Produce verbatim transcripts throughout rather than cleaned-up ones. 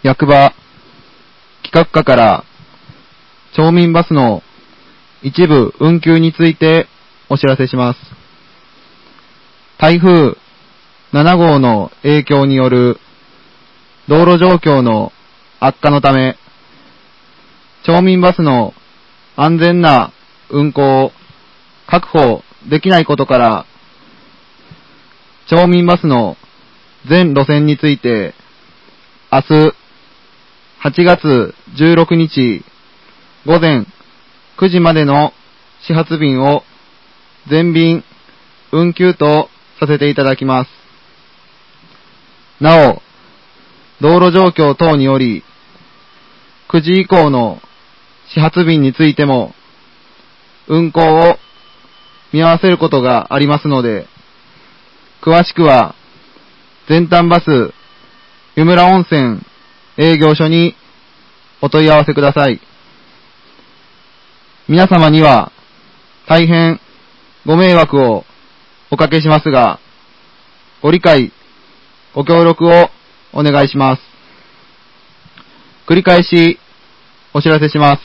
役場企画課から町民バスの一部運休についてお知らせします。台風なな号の影響による道路状況の悪化のため、町民バスの安全な運行を確保できないことから、町民バスの全路線について、明日はちがつじゅうろくにち午前くじまでの始発便を全便運休とさせていただきます。なお、道路状況等により、くじ以降の始発便についても、運行を見合わせることがありますので、詳しくは、全丹バス湯村温泉営業所にお問い合わせください。皆様には、大変ご迷惑をおかけしますが、ご理解、ご協力をお願いします。繰り返しお知らせします。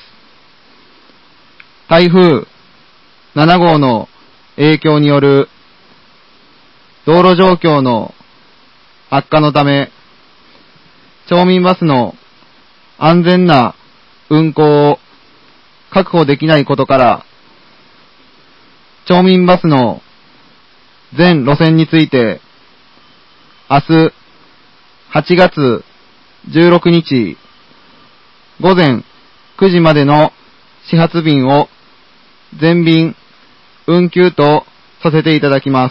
台風なな号の影響による道路状況の悪化のため、町民バスの安全な運行を確保できないことから、町民バスの全路線について、明日はちがつじゅうろくにち午前くじまでの始発便を全便運休とさせていただきます。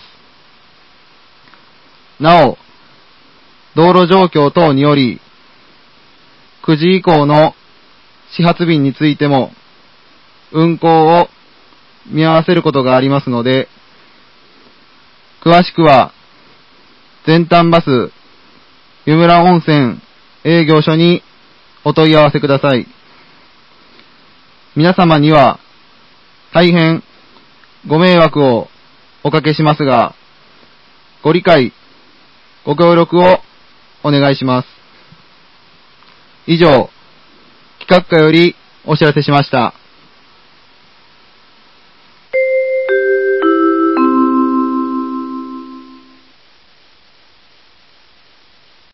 なお、道路状況等により、くじ以降の始発便についても、運行を見合わせることがありますので、詳しくは、全丹バス湯村温泉営業所にお問い合わせください。皆様には、大変ご迷惑をおかけしますが、ご理解、ご協力をお願いします。以上、企画課よりお知らせしました。